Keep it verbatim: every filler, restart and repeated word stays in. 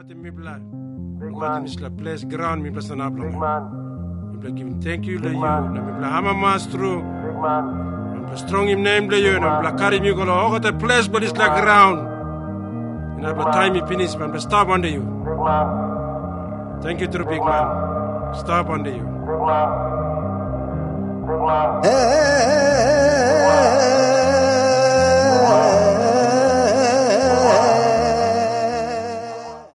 Wakati mibla, wakati misla place ground mibla sanabla. Mibla giving thank you to you. Na mibla hama mastro. Mibla strong in name to you. Na mibla carry me golo. Wakati place but it's like ground. And at the time he finished, mibla stop under you. Thank you to the big man. Stop under you. Hey.